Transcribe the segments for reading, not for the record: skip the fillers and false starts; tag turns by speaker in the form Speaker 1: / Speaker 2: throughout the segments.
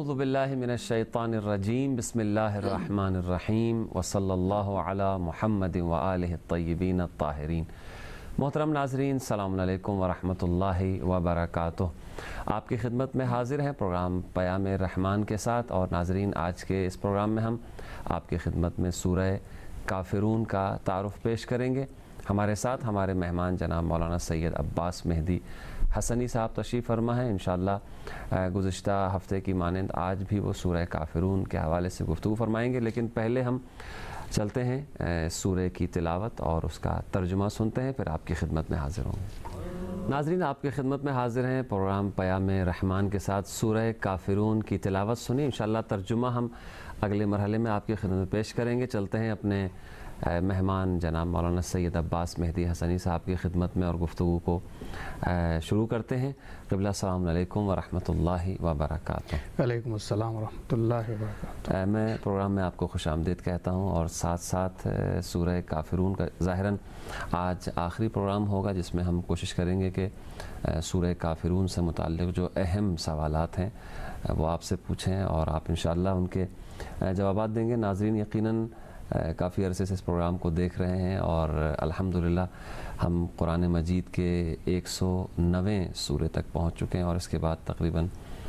Speaker 1: اعوذ باللہ من الشیطان الرجیم بسم اللہ الرحمن الرحیم وصلی اللہ علی محمد وآلہ الطیبین الطاہرین۔ محترم ناظرین، السلام علیکم ورحمۃ اللہ وبرکاتہ۔ آپ کی خدمت میں حاضر ہیں پروگرام پیام رحمان کے ساتھ، اور ناظرین آج کے اس پروگرام میں ہم آپ کی خدمت میں سورہ کافرون کا تعارف پیش کریں گے۔ ہمارے ساتھ ہمارے مہمان جناب مولانا سید عباس مہدی حسنی صاحب تشریف فرما ہیں۔ انشاءاللہ گزشتہ ہفتے کی مانند آج بھی وہ سورہ کافرون کے حوالے سے گفتگو فرمائیں گے، لیکن پہلے ہم چلتے ہیں سورہ کی تلاوت اور اس کا ترجمہ سنتے ہیں، پھر آپ کی خدمت میں حاضر ہوں گے۔ ناظرین آپ کی خدمت میں حاضر ہیں پروگرام پیام رحمان کے ساتھ سورہ کافرون کی تلاوت سنیں۔ انشاءاللہ ترجمہ ہم اگلے مرحلے میں آپ کی خدمت میں پیش کریں گے۔ چلتے ہیں اپنے مہمان جناب مولانا سید عباس مہدی حسنی صاحب کی خدمت میں اور گفتگو کو شروع کرتے ہیں۔ قبلہ السلام علیکم ورحمۃ اللہ وبرکاتہ۔
Speaker 2: وعلیکم السلام ورحمۃ اللہ وبرکاتہ۔
Speaker 1: میں پروگرام میں آپ کو خوش آمدید کہتا ہوں، اور ساتھ ساتھ سورہ کافرون کا ظاہراً آج آخری پروگرام ہوگا جس میں ہم کوشش کریں گے کہ سورہ کافرون سے متعلق جو اہم سوالات ہیں وہ آپ سے پوچھیں، اور آپ انشاءاللہ ان کے جوابات دیں گے۔ ناظرین یقیناً کافی عرصے سے اس پروگرام کو دیکھ رہے ہیں، اور الحمدللہ ہم قرآن مجید کے 190 سورے تک پہنچ چکے ہیں، اور اس کے بعد تقریباً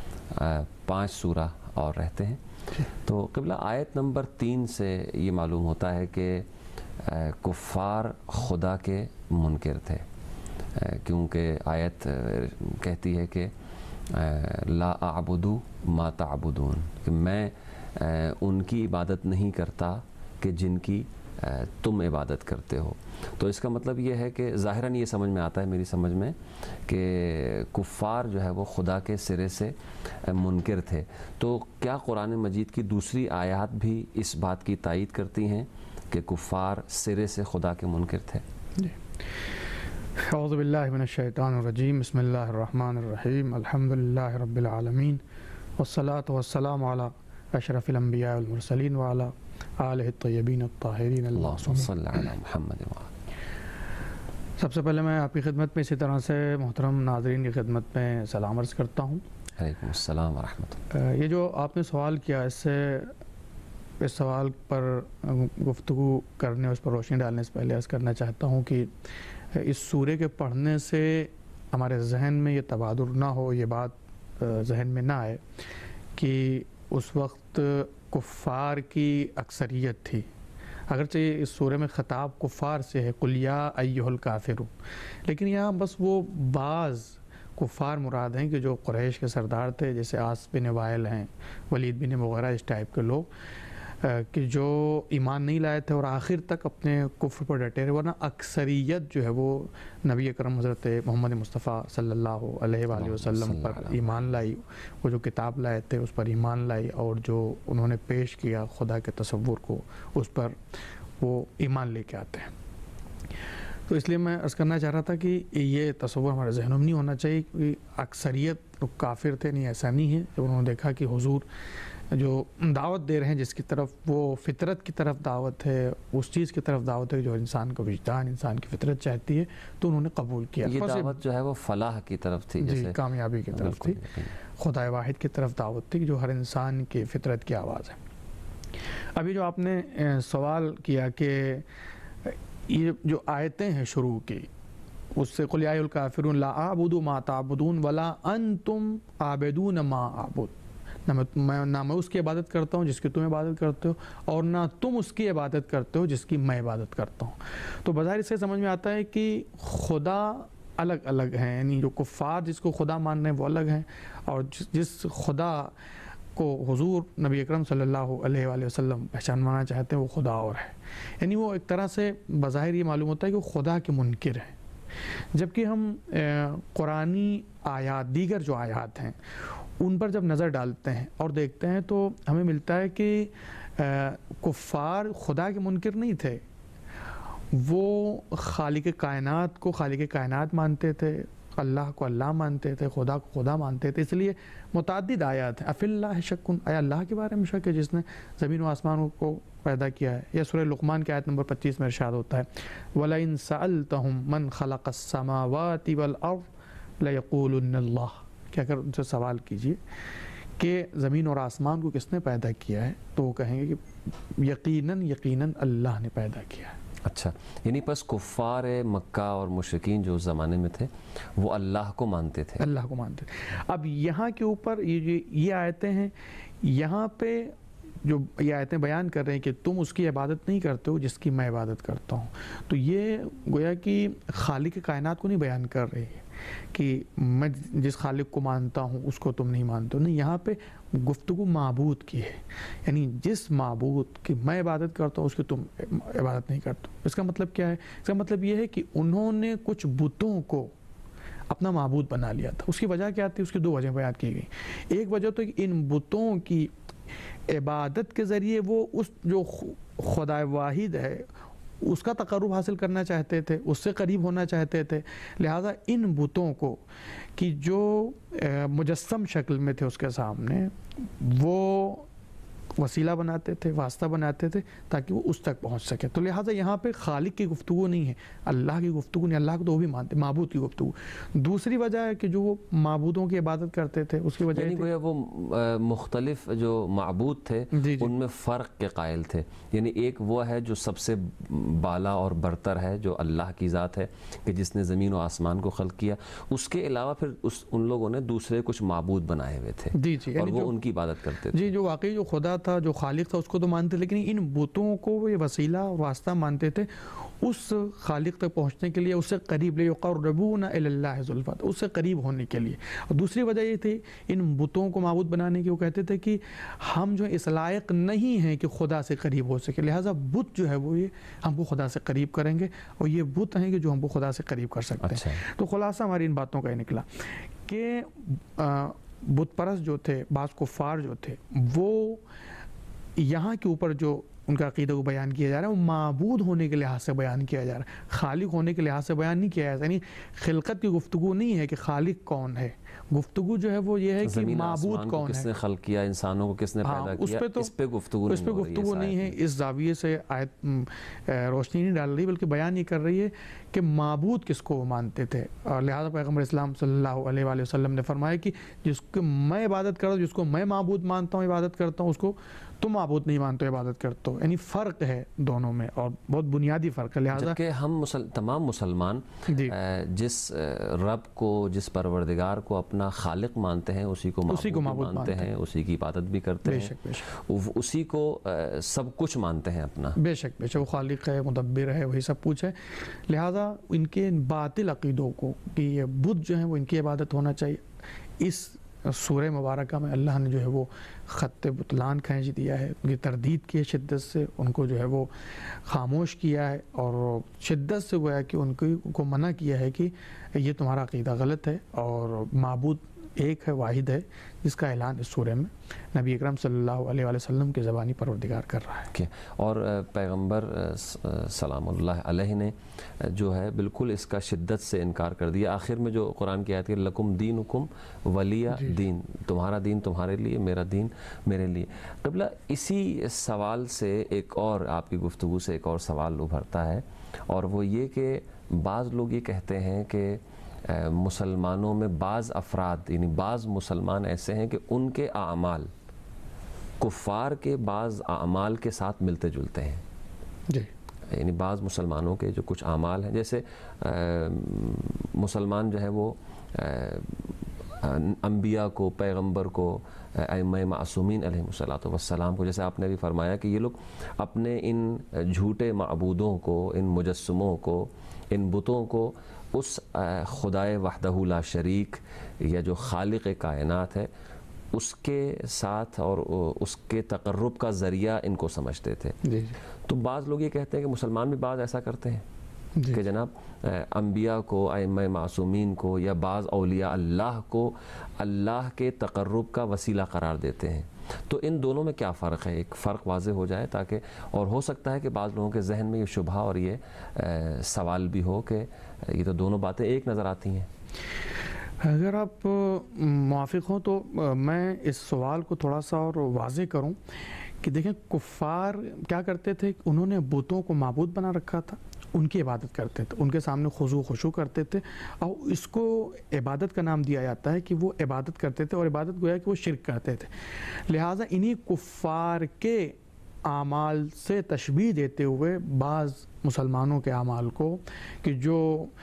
Speaker 1: 5 سورہ اور رہتے ہیں۔ تو قبلہ آیت نمبر 3 سے یہ معلوم ہوتا ہے کہ کفار خدا کے منکر تھے، کیونکہ آیت کہتی ہے کہ لا اعبد ما تعبدون، کہ میں ان کی عبادت نہیں کرتا کہ جن کی تم عبادت کرتے ہو۔ تو اس کا مطلب یہ ہے کہ ظاہراً یہ سمجھ میں آتا ہے میری سمجھ میں کہ کفار جو ہے وہ خدا کے سرے سے منکر تھے۔ تو کیا قرآن مجید کی دوسری آیات بھی اس بات کی تائید کرتی ہیں کہ کفار سرے سے خدا کے منکر تھے؟
Speaker 2: جی، اعوذ باللہ من الشیطان الرجیم، بسم اللہ الرحمن الرحیم، الحمدللہ رب العالمین، والصلاة والسلام علی اشرف الانبیاء والمرسلین وعلی آلہ الطیبین الطاہرین،
Speaker 1: اللہم صلی علی محمد۔
Speaker 2: سب سے پہلے میں آپ کی خدمت میں اسی طرح سے محترم ناظرین کی خدمت میں سلام عرض کرتا ہوں۔
Speaker 1: علیکم السلام ورحمۃ اللہ۔
Speaker 2: یہ جو آپ نے سوال کیا، اس سوال پر گفتگو کرنے، اس پر روشنی ڈالنے سے پہلے عرض کرنا چاہتا ہوں کہ اس سورے کے پڑھنے سے ہمارے ذہن میں یہ تبادر نہ ہو، یہ بات ذہن میں نہ آئے کہ اس وقت کفار کی اکثریت تھی، اگرچہ اس سورہ میں خطاب کفار سے ہے، قل یا ایھا الکافرون، لیکن یہاں بس وہ بعض کفار مراد ہیں کہ جو قریش کے سردار تھے، جیسے عاص بن وائل ہیں، ولید بن مغیرہ، اس ٹائپ کے لوگ کہ جو ایمان نہیں لائے تھے اور آخر تک اپنے کفر پر ڈٹے رہے، ورنہ اکثریت جو ہے وہ نبی اکرم حضرت محمد مصطفیٰ صلی اللہ علیہ وآلہ وسلم پر ایمان لائی، وہ جو کتاب لائے تھے اس پر ایمان لائی، اور جو انہوں نے پیش کیا خدا کے تصور کو، اس پر وہ ایمان لے کے آتے ہیں۔ تو اس لیے میں عرض کرنا چاہ رہا تھا کہ یہ تصور ہمارے ذہنوں میں نہیں ہونا چاہیے کہ اکثریت کافر تھے، نہیں، ایسا نہیں ہے۔ جب انہوں نے دیکھا کہ حضور جو دعوت دے رہے ہیں، جس کی طرف وہ فطرت کی طرف دعوت ہے، اس چیز کی طرف دعوت ہے جو انسان کا وجدان، انسان کی فطرت چاہتی ہے، تو انہوں نے قبول کیا۔
Speaker 1: یہ دعوت جو ہے وہ فلاح کی طرف تھی،
Speaker 2: جی، کامیابی کی طرف تھی، خدا واحد کی طرف دعوت تھی جو ہر انسان کی فطرت کی آواز ہے۔ ابھی جو آپ نے سوال کیا کہ یہ جو آیتیں ہیں شروع کی، اس سے قل یا ایھا الکافرون لا اعبد ما تعبدون ولا انتم عابدون ما اعبد، نہ میں اس کی عبادت کرتا ہوں جس کی تم عبادت کرتے ہو، اور نہ تم اس کی عبادت کرتے ہو جس کی میں عبادت کرتا ہوں۔ تو بظاہر اس سے سمجھ میں آتا ہے کہ خدا الگ الگ ہیں، یعنی جو کفار جس کو خدا مان رہے ہیں وہ الگ ہیں، اور جس خدا کو حضور نبی اکرم صلی اللہ علیہ وآلہ وسلم پہچانوانا چاہتے ہیں وہ خدا اور ہے، یعنی وہ ایک طرح سے بظاہر یہ معلوم ہوتا ہے کہ وہ خدا کے منکر ہیں۔ جبکہ ہم قرآنی آیات، دیگر جو آیات ہیں ان پر جب نظر ڈالتے ہیں اور دیکھتے ہیں تو ہمیں ملتا ہے کہ کفار خدا کے منکر نہیں تھے، وہ خالق کائنات کو خالق کائنات مانتے تھے، اللہ کو اللہ مانتے تھے، خدا کو خدا مانتے تھے۔ اس لیے متعدد آیات ہیں، افی اللہ شک، آیا اللہ کے بارے میں شک ہے جس نے زمین و آسمان کو پیدا کیا ہے؟ یا سورہ لقمان کی آیت نمبر 25 میں ارشاد ہوتا ہے وَلَئِن سَأَلْتَهُم مَّن خَلَقَ السَّمَاوَاتِ وَالْأَرْضَ لَيَقُولُنَّ اللَّهُ، کہ اگر ان سے سوال کیجئے کہ زمین اور آسمان کو کس نے پیدا کیا ہے، تو وہ کہیں گے کہ یقیناً اللہ نے پیدا کیا ہے۔
Speaker 1: اچھا، یعنی پس کفار مکہ اور مشرکین جو اس زمانے میں تھے وہ اللہ کو مانتے تھے،
Speaker 2: اللہ کو مانتے تھے۔ اب یہاں کے اوپر یہ آیتیں ہیں، یہاں پہ جو یہ آیتیں بیان کر رہے ہیں کہ تم اس کی عبادت نہیں کرتے ہو جس کی میں عبادت کرتا ہوں، تو یہ گویا کہ خالق کائنات کو نہیں بیان کر رہی ہے کہ میں جس خالق کو مانتا ہوں اس کو تم نہیں مانتے ہو، نہیں، یہاں پہ گفتگو معبود کی ہے، یعنی جس معبود کی میں عبادت کرتا ہوں اس کی تم عبادت نہیں کرتے ہو۔ اس کا مطلب کیا ہے؟ اس کا مطلب یہ ہے کہ انہوں نے کچھ بتوں کو اپنا معبود بنا لیا تھا۔ اس کی وجہ کیا تھی؟ اس کی دو وجہ بیان کی گئی۔ ایک وجہ تو ان بتوں کی عبادت کے ذریعے وہ اس جو خدا واحد ہے اس کا تقرب حاصل کرنا چاہتے تھے، اس سے قریب ہونا چاہتے تھے، لہٰذا ان بتوں کو کہ جو مجسم شکل میں تھے اس کے سامنے، وہ وسیلہ بناتے تھے، واسطہ بناتے تھے تاکہ وہ اس تک پہنچ سکے۔ تو لہٰذا یہاں پہ خالق کی گفتگو نہیں ہے، اللہ کی گفتگو نہیں، اللہ کو تو وہ بھی مانتے، معبود کی گفتگو۔ دوسری وجہ ہے کہ جو وہ معبودوں کی عبادت کرتے تھے اس کی وجہ
Speaker 1: یعنی گویا وہ مختلف جو معبود تھے ان میں فرق کے قائل تھے، یعنی ایک وہ ہے جو سب سے بالا اور برتر ہے جو اللہ کی ذات ہے کہ جس نے زمین و آسمان کو خلق کیا، اس کے علاوہ پھر ان لوگوں نے دوسرے کچھ معبود بنائے ہوئے تھے اور وہ ان کی عبادت کرتے تھے۔
Speaker 2: جی، جو واقعی جو خدا تھا، جو خالق تھا، اس کو تو مانتے، لیکن ان بتوں کو وہ یہ وسیلہ واسطہ مانتے تھے اس خالق تک پہنچنے کے لیے، اس سے قریب لیقربون الی اللہ زلفیٰ، اس سے قریب ہونے کے لیے۔ اور دوسری وجہ یہ تھی ان بتوں کو معبود بنانے کی، وہ کہتے تھے کہ ہم جو اس لائق نہیں ہیں کہ خدا سے قریب ہو سکے، لہٰذا بت جو ہے وہ یہ ہم کو خدا سے قریب کریں گے، اور یہ بت ہیں کہ جو ہم کو خدا سے قریب کر سکتے ہیں۔ تو خلاصہ ہماری ان باتوں کا یہ نکلا کہ بت پرست جو تھے، بعض کفار جو تھے، وہ یہاں کے اوپر جو ان کا عقیدہ کو بیان کیا جا رہا ہے وہ معبود ہونے کے لحاظ سے بیان کیا جا رہا ہے، خالق ہونے کے لحاظ سے بیان نہیں کیا جا رہا۔ یعنی خلقت کی گفتگو نہیں ہے کہ خالق کون ہے، گفتگو جو ہے وہ یہ ہے کہ معبود کون ہے،
Speaker 1: کس نے خلق کیا، انسانوں کو کس نے پیدا کیا، اس پہ گفتگو
Speaker 2: نہیں ہے۔ اس زاویے سے آیت روشنی نہیں ڈال رہی، بلکہ بیان یہ کر رہی ہے کہ معبود کس کو مانتے تھے، اور لہٰذا پیغمبر اسلام صلی اللہ علیہ وآلہ وسلم نے فرمایا کہ جس کو میں عبادت کرتا ہوں، جس کو میں معبود مانتا ہوں، عبادت کرتا ہوں، اس کو تم معبود نہیں مانتے ہو، عبادت کرتے ہو۔ یعنی فرق ہے دونوں میں، اور بہت بنیادی فرق ہے۔ لہٰذا
Speaker 1: کہ ہم تمام مسلمان جس رب کو، جس پروردگار کو اپنا خالق مانتے ہیں، اسی کو معبود مانتے ہیں، اسی کی عبادت بھی کرتے ہیں، اسی کو سب کچھ مانتے ہیں اپنا۔
Speaker 2: بے شک وہ خالق ہے، مدبر ہے، وہی سب کچھ ہے۔ لہٰذا ان کے باطل عقیدوں کو کہ یہ بت جو ہیں وہ ان کی عبادت ہونا چاہیے، اس سورہ مبارکہ میں اللہ نے جو ہے وہ خط بطلان کھینچ دیا ہے، ان کی تردید کی ہے شدت سے، ان کو جو ہے وہ خاموش کیا ہے، اور شدت سے گویا کہ ان کو منع کیا ہے کہ یہ تمہارا عقیدہ غلط ہے، اور معبود ایک ہے، واحد ہے، جس کا اعلان اس سورہ میں نبی اکرم صلی اللہ علیہ وآلہ وسلم کے زبانی پروردگار کر رہا ہے۔
Speaker 1: اور پیغمبر سلام اللہ علیہ نے جو ہے بالکل اس کا شدت سے انکار کر دیا۔ آخر میں جو قرآن کی آیت ہے لکم دینکم ولی دین، تمہارا دین تمہارے لیے، میرا دین میرے لیے۔ قبلہ اسی سوال سے ایک اور آپ کی گفتگو سے ایک اور سوال ابھرتا ہے، اور وہ یہ کہ بعض لوگ یہ کہتے ہیں کہ مسلمانوں میں بعض افراد، یعنی بعض مسلمان ایسے ہیں کہ ان کے اعمال کفار کے بعض اعمال کے ساتھ ملتے جلتے ہیں۔
Speaker 2: جی،
Speaker 1: یعنی بعض مسلمانوں کے جو کچھ اعمال ہیں، جیسے مسلمان جو ہے وہ انبیاء کو، پیغمبر کو، ائمہ معصومین علیہم الصلاۃ والسلام کو، جیسے آپ نے بھی فرمایا کہ یہ لوگ اپنے ان جھوٹے معبودوں کو، ان مجسموں کو، ان بتوں کو اس خدائے وحدہ لا شریک یا جو خالق کائنات ہے اس کے ساتھ اور اس کے تقرب کا ذریعہ ان کو سمجھتے تھے۔ تو بعض لوگ یہ کہتے ہیں کہ مسلمان بھی بعض ایسا کرتے ہیں کہ جناب انبیاء کو، ائمہ معصومین کو، یا بعض اولیاء اللہ کو اللہ کے تقرب کا وسیلہ قرار دیتے ہیں۔ تو ان دونوں میں کیا فرق ہے؟ ایک فرق واضح ہو جائے تاکہ، اور ہو سکتا ہے کہ بعض لوگوں کے ذہن میں یہ شبہ اور یہ سوال بھی ہو کہ یہ تو دونوں باتیں ایک نظر آتی ہیں۔
Speaker 2: اگر آپ موافق ہوں تو میں اس سوال کو تھوڑا سا اور واضح کروں کہ دیکھیں کفار کیا کرتے تھے، انہوں نے بتوں کو معبود بنا رکھا تھا، ان کی عبادت کرتے تھے، ان کے سامنے خضوع خشوع کرتے تھے، اور اس کو عبادت کا نام دیا جاتا ہے کہ وہ عبادت کرتے تھے، اور عبادت گویا کہ وہ شرک کرتے تھے۔ لہٰذا انہی کفار کے اعمال سے تشبیہ دیتے ہوئے بعض مسلمانوں کے اعمال کو کہ جو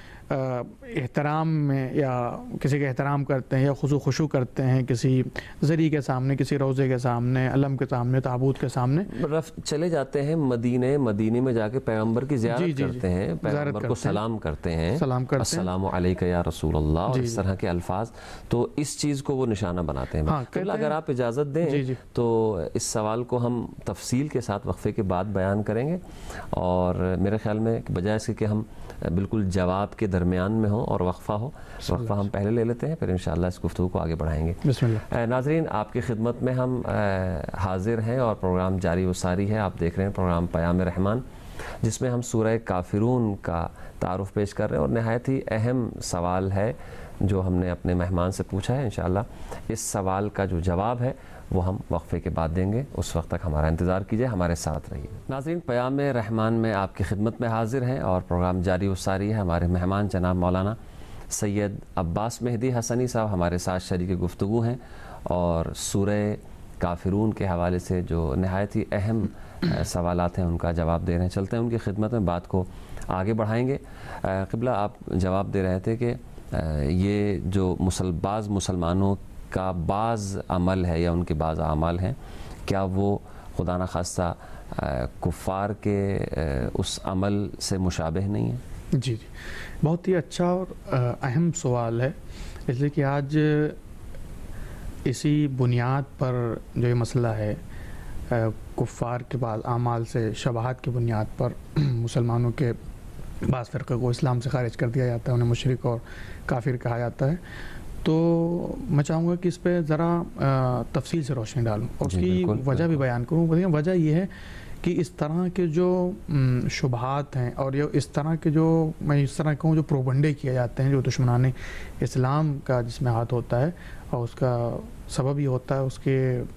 Speaker 2: احترام میں یا کسی کا احترام کرتے ہیں یا خضوع خشوع کرتے ہیں کسی ذری کے سامنے، کسی روضے کے سامنے، علم کے سامنے، تابوت کے سامنے،
Speaker 1: چلے جاتے ہیں مدینے میں جا کے پیغمبر کی زیارت کرتے ہیں، پیغمبر کو سلام کرتے ہیں، السلام علیک یا رسول اللہ، اور اس طرح کے الفاظ، تو اس چیز کو وہ نشانہ بناتے ہیں۔ قبلہ اگر آپ اجازت دیں تو اس سوال کو ہم تفصیل کے ساتھ وقفے کے بعد بیان کریں گے، اور میرے خیال میں بجائے اس کے کہ ہم بالکل جواب کے درمیان میں ہوں اور وقفہ ہم پہلے لے لیتے ہیں، پھر انشاءاللہ اس گفتگو کو آگے بڑھائیں گے۔
Speaker 2: بسم اللہ۔
Speaker 1: ناظرین، آپ کی خدمت میں ہم حاضر ہیں اور پروگرام جاری و ساری ہے۔ آپ دیکھ رہے ہیں پروگرام پیام رحمان، جس میں ہم سورہ کافرون کا تعارف پیش کر رہے ہیں، اور نہایت ہی اہم سوال ہے جو ہم نے اپنے مہمان سے پوچھا ہے۔ انشاءاللہ اس سوال کا جو جواب ہے وہ ہم وقفے کے بعد دیں گے، اس وقت تک ہمارا انتظار کیجئے، ہمارے ساتھ رہیے۔ ناظرین، پیام رحمان میں آپ کی خدمت میں حاضر ہیں اور پروگرام جاری و ساری ہے۔ ہمارے مہمان جناب مولانا سید عباس مہدی حسنی صاحب ہمارے ساتھ شریک گفتگو ہیں، اور سورہ کافرون کے حوالے سے جو نہایت ہی اہم سوالات ہیں ان کا جواب دے رہے ہیں۔ چلتے ہیں ان کی خدمت میں، بات کو آگے بڑھائیں گے۔ قبلہ، آپ جواب دے رہے تھے کہ یہ جو بعض مسلمانوں کا بعض عمل ہے یا ان کے بعض اعمال ہیں، کیا وہ خدا نخواستہ کفار کے اس عمل سے مشابہ نہیں ہیں؟
Speaker 2: جی، بہت ہی اچھا اور اہم سوال ہے، اس لیے کہ آج اسی بنیاد پر جو یہ مسئلہ ہے، کفار کے بعض اعمال سے شبہات کی بنیاد پر مسلمانوں کے بعض فرقے کو اسلام سے خارج کر دیا جاتا ہے، انہیں مشرک اور کافر کہا جاتا ہے۔ تو میں چاہوں گا کہ اس پہ ذرا تفصیل سے روشنی ڈالوں اور اس کی وجہ بھی بیان کروں۔ وجہ یہ ہے کہ اس طرح کے جو شبہات ہیں اور یہ اس طرح کے جو میں اس طرح کہوں جو پروبنڈے کیے جاتے ہیں، جو دشمنان اسلام کا جس میں ہاتھ ہوتا ہے، اور اس کا سبب یہ ہوتا ہے، اس کے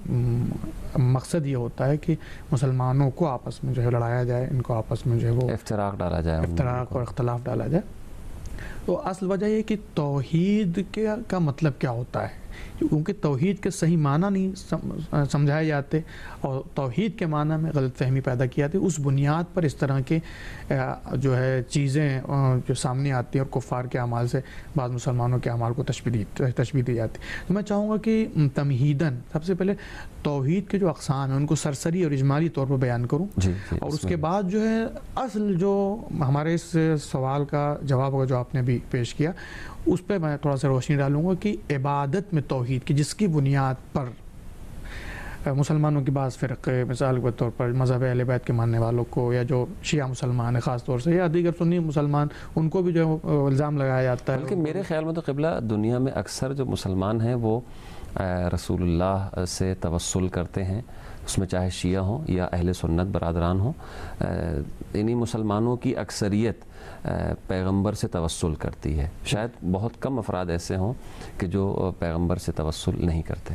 Speaker 2: مقصد یہ ہوتا ہے کہ مسلمانوں کو آپس میں جو ہے لڑایا جائے، ان کو آپس میں جو ہے وہ افتراق اور اختلاف ڈالا جائے۔ تو اصل وجہ یہ کہ توحید کا مطلب کیا ہوتا ہے، کیونکہ توحید کے صحیح معنی نہیں سمجھائے جاتے، اور توحید کے معنی میں غلط فہمی پیدا کی جاتی ہے۔ اس بنیاد پر اس طرح کے جو ہے چیزیں جو سامنے آتی ہیں، اور کفار کے اعمال سے بعض مسلمانوں کے اعمال کو تشبیہ دی جاتی ہے۔ تو میں چاہوں گا کہ تمہیداً سب سے پہلے توحید کے جو اقسام ہیں ان کو سرسری اور اجمالی طور پر بیان کروں، اور اس کے بعد جو ہے اصل جو ہمارے اس سوال کا جواب ہوگا جو آپ نے بھی پیش کیا، اس پہ میں تھوڑا سا روشنی ڈالوں گا کہ عبادت میں توحید کی جس کی بنیاد پر مسلمانوں کے بعض فرقے، مثال کے طور پر مذہب اہل بیت کے ماننے والوں کو، یا جو شیعہ مسلمان ہیں خاص طور سے، یا دیگر سنی مسلمان، ان کو بھی جو الزام لگایا جاتا ہے۔
Speaker 1: بلکہ میرے خیال میں تو قبلہ دنیا میں اکثر جو مسلمان ہیں وہ رسول اللہ سے توسل کرتے ہیں، اس میں چاہے شیعہ ہوں یا اہل سنت برادران ہوں، انہی مسلمانوں کی اکثریت پیغمبر سے توسل کرتی ہے۔ شاید بہت کم افراد ایسے ہوں کہ جو پیغمبر سے توسل نہیں کرتے۔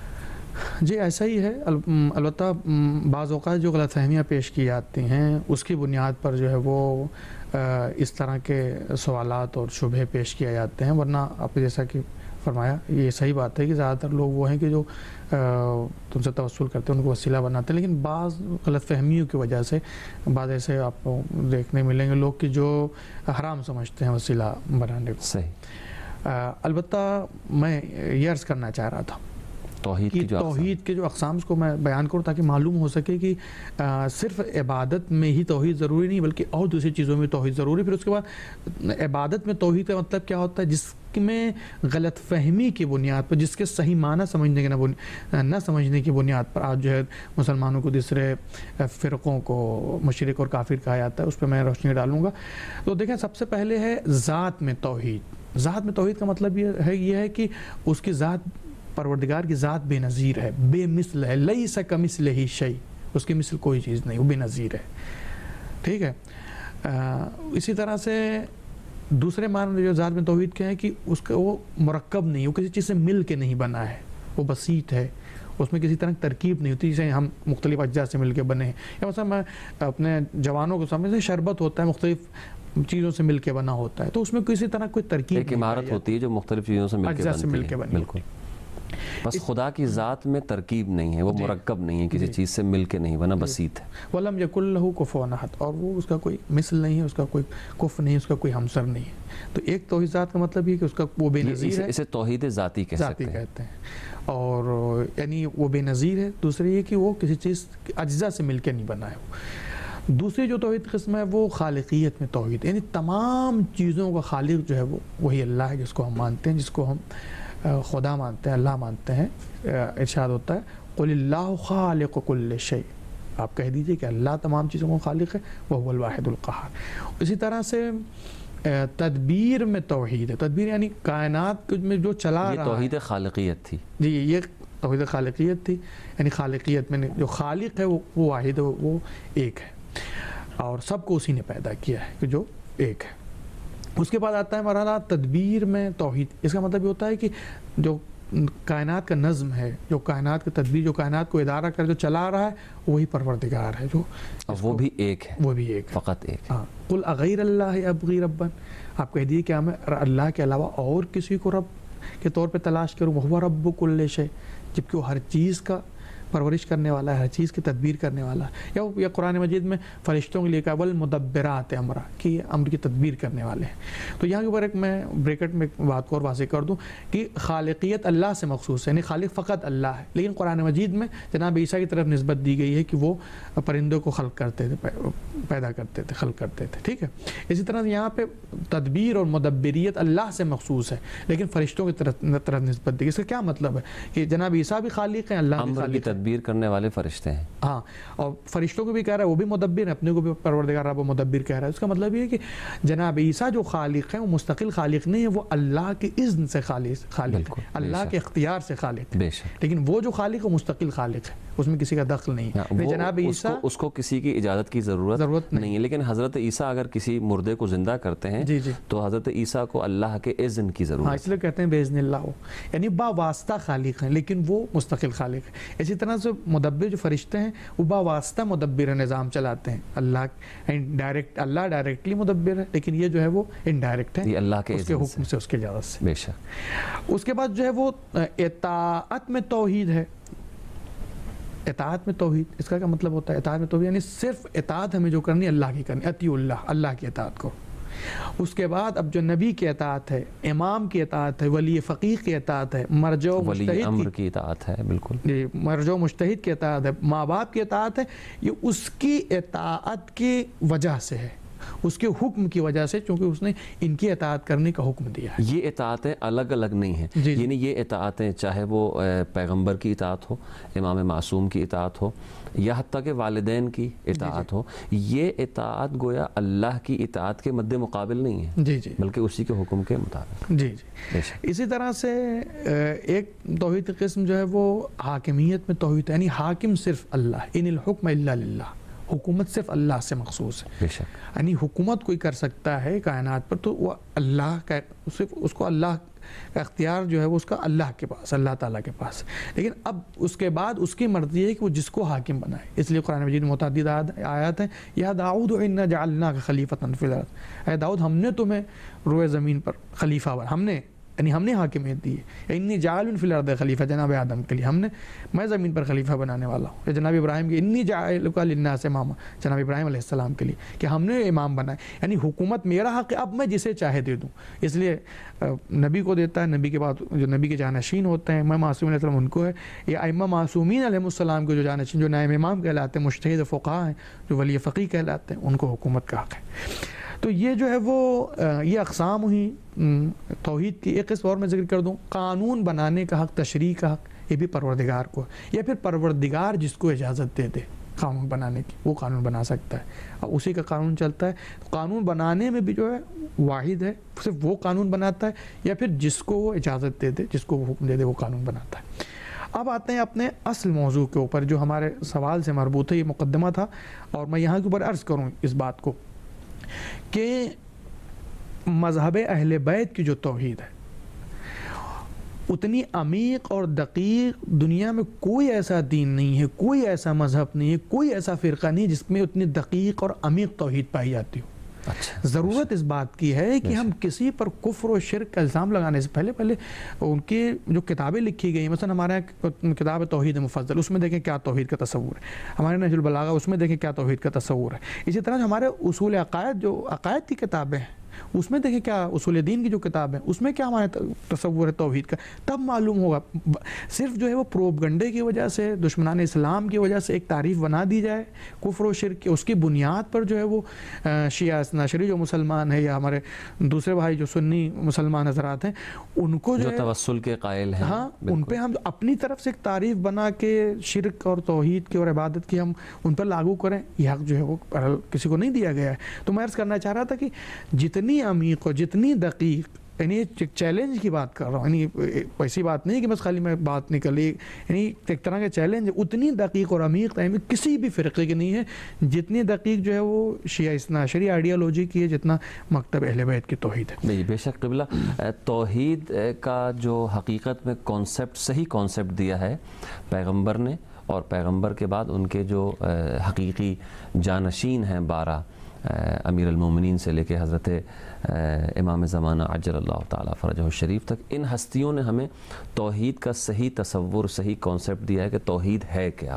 Speaker 2: جی ایسا ہی ہے، البتہ بعض اوقات جو غلط فہمیاں پیش کی جاتی ہیں اس کی بنیاد پر جو ہے وہ اس طرح کے سوالات اور شبہے پیش کیے جاتے ہیں، ورنہ آپ جیسا کہ فرمایا یہ صحیح بات ہے کہ زیادہ تر لوگ وہ ہیں کہ جو تم سے توسل کرتے ہیں، ان کو وسیلہ بناتے ہیں، لیکن بعض غلط فہمیوں کی وجہ سے بعض ایسے آپ کو دیکھنے ملیں گے لوگ کہ جو حرام سمجھتے ہیں وسیلہ بنانے کو۔
Speaker 1: صحیح۔
Speaker 2: البتہ میں یہ عرض کرنا چاہ رہا تھا توحید کے جو اقسام کو میں بیان کروں تاکہ معلوم ہو سکے کہ صرف عبادت میں ہی توحید ضروری نہیں بلکہ اور دوسری چیزوں میں توحید ضروری۔ پھر اس کے بعد عبادت میں توحید کا مطلب کیا ہوتا ہے، جس میں غلط فہمی کی بنیاد پر، جس کے صحیح معنی سمجھنے کے نہ سمجھنے کی بنیاد پر آج جو ہے مسلمانوں کو دوسرے فرقوں کو مشرک اور کافر کہا جاتا ہے، اس پہ میں روشنی ڈالوں گا۔ تو دیکھیں، سب سے پہلے ہے ذات میں توحید۔ ذات میں توحید کا مطلب یہ ہے کہ اس کی ذات، پروردگار کی ذات بے نظیر ہے، بے مثل ہے، لیس کمثلہ شیء، اس کی مثل کوئی چیز نہیں، وہ بے نظیر ہے۔ ٹھیک ہے، اسی طرح سے دوسرے معنی جو ذات میں توحید کے ہیں کہ اس کا وہ مرکب نہیں، وہ کسی چیز سے مل کے نہیں بنا ہے، وہ بسیط ہے، اس میں کسی طرح کی ترکیب نہیں ہوتی جسے ہم مختلف اجزاء سے مل کے بنے ہیں. یا مثلا میں اپنے جوانوں کو سمجھتے شربت ہوتا ہے مختلف چیزوں سے مل کے بنا ہوتا ہے, تو اس میں کسی طرح کوئی ترکیب
Speaker 1: ایک عمارت ہوتی ہے جو مختلف چیزوں سے مل کے بنتی ہے. بالکل. بس خدا کی ذات میں ترکیب نہیں ہے, وہ مرکب نہیں ہے, کسی چیز سے مل کے نہیں بنا, بسیط ہے.
Speaker 2: وَلَمْ يَكُنْ لَهُ كُفُوًا أَحَدٌ, اور وہ اس کا کوئی مثل نہیں ہے, اس کا کوئی کف نہیں ہے, اس کا کوئی ہمسر نہیں ہے. تو ایک توحید ذات کا مطلب یہ کہ اس کا وہ بے نظیر ہے,
Speaker 1: اسے توحید ذاتی کہتے
Speaker 2: ہیں, اور یعنی وہ بے نظیر ہے. دوسری یہ کہ وہ کسی چیز اجزاء سے مل کے نہیں بنا ہے. دوسری جو توحید قسم ہے وہ خالقیت میں توحید, یعنی تمام چیزوں کا خالق جو ہے وہ وہی اللہ ہے, جس کو ہم مانتے ہیں, جس کو ہم خدا مانتے ہیں, اللہ مانتے ہیں. ارشاد ہوتا ہے قُلِ اللَّهُ خَالِقُ كُلِّ شَيْءٍ, آپ کہہ دیجئے کہ اللہ تمام چیزوں کا خالق ہے, وَهُوَ الْوَاحِدُ الْقَهَّارُ. اسی طرح سے تدبیر میں توحید ہے. تدبیر یعنی کائنات میں جو چلا رہا ہے,
Speaker 1: یہ توحید خالقیت تھی.
Speaker 2: جی, یہ توحید خالقیت تھی, یعنی خالقیت میں جو خالق ہے وہ واحد ہے, وہ ایک ہے, اور سب کو اسی نے پیدا کیا ہے کہ جو ایک ہے. اس کے بعد آتا ہے مرحلہ تدبیر میں توحید. اس کا مطلب یہ ہوتا ہے کہ جو کائنات کا نظم ہے, جو کائنات کا تدبیر, جو کائنات کو ادارہ کر جو چلا رہا ہے, وہی پروردگار ہے, جو
Speaker 1: وہ بھی ایک ہے,
Speaker 2: وہ بھی ایک ہے,
Speaker 1: فقط ایک.
Speaker 2: ہاں. قُلْ أَغَيْرَ اللَّهِ أَبْغِي رَبًّا, آپ کہہ دیجئے کہ میں اللہ کے علاوہ اور کسی کو رب کے طور پہ تلاش کروں. وَهُوَ رَبُّ كُلِّ شَيْءٍ, جبکہ وہ ہر چیز کا پرورش کرنے والا ہے, ہر چیز کی تدبیر کرنے والا ہے. یا قرآن مجید میں فرشتوں کے لیے کہا وَالْمُدَبِّرَاتِ أَمْرًا, کہ یہ امر کی تدبیر کرنے والے ہیں. تو یہاں کے اوپر ایک میں بریکٹ میں ایک بات کو اور واضح کر دوں کہ خالقیت اللہ سے مخصوص ہے, یعنی خالق فقط اللہ ہے. لیکن قرآن مجید میں جناب عیسیٰ کی طرف نسبت دی گئی ہے کہ وہ پرندوں کو خلق کرتے تھے, پیدا کرتے تھے, خلق کرتے تھے. ٹھیک ہے. اسی طرح یہاں پہ تدبیر اور مدبریت اللہ سے مخصوص ہے, لیکن فرشتوں کی طرف نسبت دی گئی. اس کا کیا مطلب ہے کہ جناب عیسیٰ بھی خالق ہیں, اللہ بھی خالق ہے,
Speaker 1: تدبیر کرنے والے فرشتے ہیں.
Speaker 2: ہاں, اور فرشتوں کو بھی کہہ رہا ہے وہ بھی مدبر ہے, اپنے کو بھی پروردگار رب و مدبر کہہ رہا ہے. اس کا مطلب یہ ہے کہ جناب عیسیٰ جو خالق ہیں وہ مستقل خالق نہیں ہے, وہ اللہ کے اذن سے خالق ہے, اللہ کے اختیار سے خالق ہے. لیکن وہ جو خالق ہے مستقل خالق ہے, اس میں کسی کا دخل نہیں ہے. جناب عیسیٰ
Speaker 1: اس کو کسی کی اجازت کی ضرورت نہیں ہے. لیکن حضرت عیسیٰ اگر کسی مردے کو زندہ کرتے ہیں تو حضرت عیسیٰ کو اللہ کے اذن کی ضرورت ہے.
Speaker 2: اس لیے کہتے ہیں باذن اللہ ہو, یعنی با واسطہ خالق ہیں, لیکن وہ مستقل خالق ہے. اسی طرح سے مدبر جو فرشتے ہیں وہ با واسطہ مدبر نظام چلاتے ہیں. اللہ ڈائریکٹلی مدبر ہے, لیکن یہ جو ہے وہ انڈائریکٹ ہے,
Speaker 1: اللہ کے
Speaker 2: اس کے حکم سے, اس کی اجازت سے.
Speaker 1: بے شک.
Speaker 2: اس کے بعد جو ہے وہ اطاعت میں توحید ہے. اطاعت میں توحید, اس کا کیا مطلب ہوتا ہے؟ اطاعت میں توحید یعنی صرف اطاعت ہمیں جو کرنی اللہ کی کرنی, اطیعوا اللہ, اللہ کی اطاعت کو. اس کے بعد اب جو نبی کی اطاعت ہے, امام کی اطاعت ہے, ولی فقیہ کی اطاعت ہے, مرجع و مجتہد
Speaker 1: کی اطاعت ہے, بالکل
Speaker 2: مرجع و مجتہد کی اطاعت ہے, ماں باپ کی اطاعت ہے. یہ اس کی اطاعت کی وجہ سے ہے, اس کے حکم کی وجہ سے, چونکہ اس نے ان کی اطاعت کرنے کا حکم دیا ہے.
Speaker 1: یہ اطاعتیں الگ الگ نہیں ہیں, یعنی یہ اطاعتیں چاہے وہ پیغمبر کی اطاعت ہو, امام معصوم کی اطاعت ہو, یا حتیٰ کہ والدین کی اطاعت ہو, یہ اطاعت گویا اللہ کی اطاعت کے مد مقابل نہیں ہے, بلکہ اسی کے حکم کے مطابق.
Speaker 2: اسی طرح سے ایک توحید قسم جو ہے وہ حاکمیت میں توحید ہے, یعنی حاکم صرف اللہ, ان الحکم الا للہ, حکومت صرف اللہ سے مخصوص ہے.
Speaker 1: بے شک.
Speaker 2: یعنی حکومت کوئی کر سکتا ہے کائنات پر تو وہ اللہ کا, صرف اس کو اللہ کا اختیار جو ہے وہ اس کا اللہ کے پاس, اللہ تعالیٰ کے پاس. لیکن اب اس کے بعد اس کی مرضی ہے کہ وہ جس کو حاکم بنائے. اس لیے قرآن مجید میں متعدد آیات ہیں, یا داؤد انا جعلناک خلیفۃ فی الارض, اے داؤد ہم نے تمہیں روئے زمین پر خلیفہ بنا, ہم نے حاکمیت دی ہے. انی جاعل فی الارض خلیفہ, جناب آدم کے لیے میں زمین پر خلیفہ بنانے والا ہوں. یا جناب ابراہیم کے انی جاعلک للناس اماما, جناب ابراہیم علیہ السلام کے لیے کہ ہم نے امام بنائے. یعنی حکومت میرا حق ہے, اب میں جسے چاہے دے دوں. اس لیے نبی کو دیتا ہے, نبی کے بعد جو نبی کے جانشین ہوتے ہیں, امام معصوم علیہ السلام ان کو ہے, یا ائمہ معصومین علیہ السلام کے جو جانشین, جو نائب امام کہلاتے ہیں, مجتہد فقہا ہیں, جو ولی فقیہ کہلاتے ہیں, ان کو حکومت کا حق ہے. تو یہ جو ہے وہ یہ اقسام ہوئی توحید کی. ایک قسم اور میں ذکر کر دوں, قانون بنانے کا حق, تشریع کا حق, یہ بھی پروردگار کو ہے. یا پھر پروردگار جس کو اجازت دے دے قانون بنانے کی, وہ قانون بنا سکتا ہے, اور اسی کا قانون چلتا ہے. قانون بنانے میں بھی جو ہے واحد ہے, صرف وہ قانون بناتا ہے, یا پھر جس کو وہ اجازت دے دے, جس کو وہ حکم دے دے, وہ قانون بناتا ہے. اب آتے ہیں اپنے اصل موضوع کے اوپر جو ہمارے سوال سے مربوط ہے. یہ مقدمہ تھا, اور میں یہاں کے اوپر عرض کروں اس بات کو کہ مذہب اہل بیت کی جو توحید ہے اتنی عمیق اور دقیق دنیا میں کوئی ایسا دین نہیں ہے، کوئی ایسا مذہب نہیں ہے، کوئی ایسا فرقہ نہیں جس میں اتنی دقیق اور عمیق توحید پائی جاتی ہو۔ ضرورت اس بات کی ہے کہ ہم کسی پر کفر و شرک کا الزام لگانے سے پہلے ان کی جو کتابیں لکھی گئی ہیں، مثلا ہمارے کتاب توحید مفضل، اس میں دیکھیں کیا توحید کا تصور ہے، ہمارے نہج البلاغہ اس میں دیکھیں کیا توحید کا تصور ہے، اسی طرح ہمارے اصول عقائد جو عقائد کی کتابیں ہیں اس میں دیکھیں کیا اصول دین کی جو کتاب ہے اس میں کیا ہمارا تصور ہے توحید کا، تب معلوم ہوگا۔ صرف جو ہے وہ پروپگنڈے کی وجہ سے، دشمنان اسلام کی وجہ سے ایک تعریف بنا دی جائے کفر و شرک کی، اس کی بنیاد پر جو ہے وہ شیعہ اثناعشری جو مسلمان ہیں یا ہمارے دوسرے بھائی جو سنی مسلمان حضرات ہیں ان کو جو
Speaker 1: توسل کے قائل ہیں،
Speaker 2: ہاں ان پہ ہم اپنی طرف سے ایک تعریف بنا کے شرک اور توحید کی اور عبادت کی ہم ان پر لاگو کریں، یہ حق جو ہے وہ کسی کو نہیں دیا گیا ہے۔ تو میں عرض کرنا چاہ رہا تھا کہ جتنی عمیق اور جتنی دقیق، یعنی ایک چیلنج کی بات کر رہا ہوں، یعنی ایسی بات نہیں کہ بس خالی میں بات نکلی، یعنی ایک طرح کا چیلنج، اتنی دقیق اور عمیق کسی بھی فرقے کی نہیں ہے جتنی دقیق جو ہے وہ شیعہ اثنا عشری آئیڈیالوجی کی ہے، جتنا مکتب اہل بیت کی توحید ہے۔
Speaker 1: نہیں بے شک قبلہ، توحید کا جو حقیقت میں کانسیپٹ، صحیح کانسیپٹ دیا ہے پیغمبر نے، اور پیغمبر کے بعد ان کے جو حقیقی جانشین ہیں 12 امیر المومنین سے لے کے حضرت امام زمانہ عجل اللہ تعالیٰ فرجہ الشریف تک، ان ہستیوں نے ہمیں توحید کا صحیح تصور، صحیح کانسیپٹ دیا ہے کہ توحید ہے کیا۔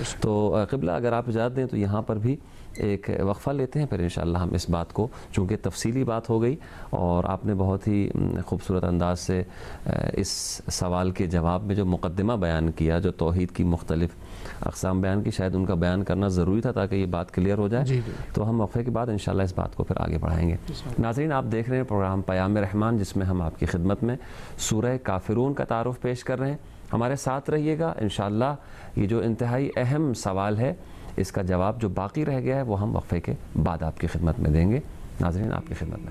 Speaker 1: تو قبلہ اگر آپ اجازت دیں تو یہاں پر بھی ایک وقفہ لیتے ہیں، پھر انشاءاللہ ہم اس بات کو، چونکہ تفصیلی بات ہو گئی اور آپ نے بہت ہی خوبصورت انداز سے اس سوال کے جواب میں جو مقدمہ بیان کیا، جو توحید کی مختلف اقسام بیان کی، شاید ان کا بیان کرنا ضروری تھا تاکہ یہ بات کلیئر ہو جائے۔ تو ہم وقفے کے بعد انشاءاللہ اس بات کو پھر آگے بڑھائیں گے۔ ناظرین، آپ دیکھ رہے ہیں پروگرام پیام رحمان، جس میں ہم آپ کی خدمت میں سورہ کافرون کا تعارف پیش کر رہے ہیں۔ ہمارے ساتھ رہیے گا، انشاءاللہ یہ جو انتہائی اہم سوال ہے اس کا جواب جو باقی رہ گیا ہے وہ ہم وقفے کے بعد آپ کی خدمت میں دیں گے۔ ناظرین آپ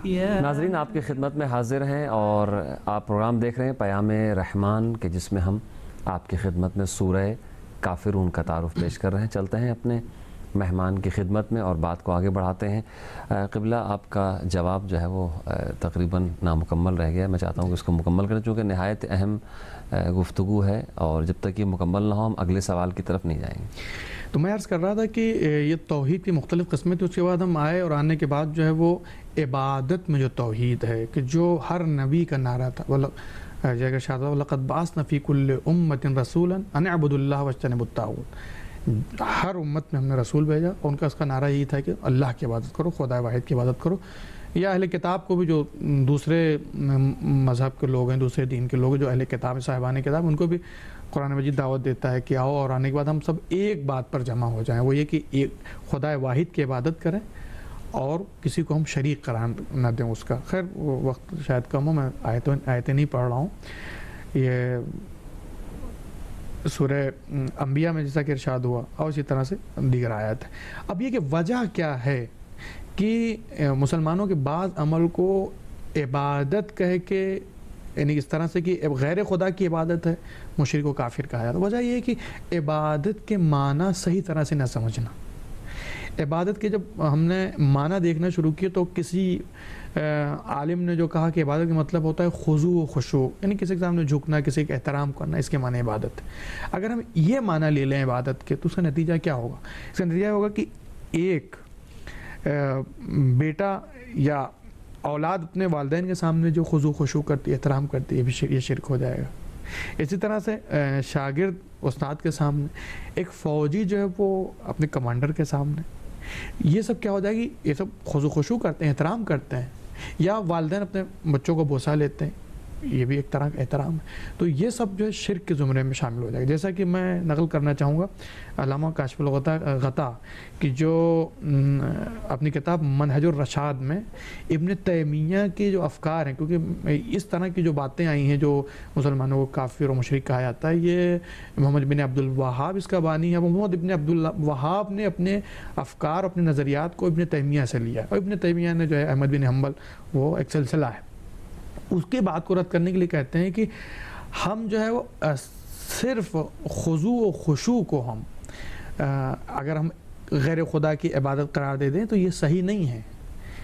Speaker 1: کی خدمت میں حاضر ہیں اور آپ پروگرام دیکھ رہے ہیں پیام رحمان کے، جس میں ہم آپ کی خدمت میں سورہ کافرون کا تعارف پیش کر رہے ہیں۔ چلتے ہیں اپنے مہمان کی خدمت میں اور بات کو آگے بڑھاتے ہیں۔ قبلہ، آپ کا جواب جو ہے وہ تقریباً نامکمل رہ گیا، میں چاہتا ہوں کہ اس کو مکمل کریں چونکہ نہایت اہم گفتگو ہے اور جب تک یہ مکمل نہ ہو ہم اگلے سوال کی طرف نہیں جائیں گے۔
Speaker 2: تو میں عرض کر رہا تھا کہ یہ توحید کی مختلف قسمیں تھیں، اس کے بعد ہم آئے اور آنے کے بعد جو ہے وہ عبادت میں جو توحید ہے کہ جو ہر نبی کا نعرہ تھا، جیسے شاہد وَلَقَدْ بَعَثْنَا فِي كُلِّ أُمَّةٍ رَسُولًا أَنِ اعْبُدُوا اللَّهَ وَاجْتَنِبُوا الطَّاغُوتَ، ہر امت میں ہم نے رسول بھیجا اور ان کا اس کا نعرہ یہی تھا کہ اللہ کی عبادت کرو، خدا واحد کی عبادت کرو۔ یا اہل کتاب کو بھی، جو دوسرے مذہب کے لوگ ہیں، دوسرے دین کے لوگ ہیں، جو اہل کتاب صاحبان کتاب، ان کو بھی قرآن مجید دعوت دیتا ہے کہ آؤ اور آنے کے بعد ہم سب ایک بات پر جمع ہو جائیں، وہ یہ کہ ایک خدا واحد کی عبادت کریں اور کسی کو ہم شریک قرار نہ دیں اس کا۔ خیر وہ وقت شاید کم ہو، میں آیتیں نہیں پڑھ رہا ہوں۔ یہ سورہ انبیاء میں جیسا کہ ارشاد ہوا اور اسی طرح سے دیگر آیات ہے۔ اب یہ کہ وجہ کیا ہے کہ مسلمانوں کے بعض عمل کو عبادت کہہ کے، یعنی اس طرح سے کہ غیر خدا کی عبادت ہے، مشرک و کافر کہا جاتا ہے۔ وجہ یہ ہے کہ عبادت کے معنی صحیح طرح سے نہ سمجھنا۔ عبادت کے جب ہم نے معنی دیکھنا شروع کیا تو کسی عالم نے جو کہا کہ عبادت کا مطلب ہوتا ہے خضوع و خشوع، یعنی کسی کے سامنے جھکنا، کسی کا احترام کرنا، اس کے معنی عبادت ہے۔ اگر ہم یہ معنی لے لیں عبادت کے تو اس کا نتیجہ کیا ہوگا؟ اس کا نتیجہ ہوگا کہ ایک بیٹا یا اولاد اپنے والدین کے سامنے جو خضوع خشوع کرتی ہے، احترام کرتی ہے، یہ شرک ہو جائے گا۔ اسی طرح سے شاگرد استاد کے سامنے، ایک فوجی جو ہے وہ اپنے کمانڈر کے سامنے، یہ سب کیا ہو جائے گی؟ یہ سب خضوع خشوع کرتے ہیں، احترام کرتے ہیں، یا والدین اپنے بچوں کو بوسہ لیتے ہیں، یہ بھی ایک طرح کا احترام ہے۔ تو یہ سب جو ہے شرک کے زمرے میں شامل ہو جائے گا۔ جیسا کہ میں نقل کرنا چاہوں گا علامہ کاشف الغطا کی جو اپنی کتاب منہج الرشاد میں ابن تیمیہ کے جو افکار ہیں، کیونکہ اس طرح کی جو باتیں آئی ہیں جو مسلمانوں کو کافر و مشرک کہا جاتا ہے، یہ محمد بن عبد الوہاب اس کا بانی ہے۔ محمد بن عبد الوہاب نے اپنے افکار، اپنے نظریات کو ابن تیمیہ سے لیا، اور ابن تیمیہ نے جو ہے احمد بن حنبل، وہ ایک سلسلہ ہے، اس کے بات کو رد کرنے کے لیے کہتے ہیں کہ ہم جو ہے وہ صرف خضوع و خشوع کو ہم اگر ہم غیر خدا کی عبادت قرار دے دیں تو یہ صحیح نہیں ہے۔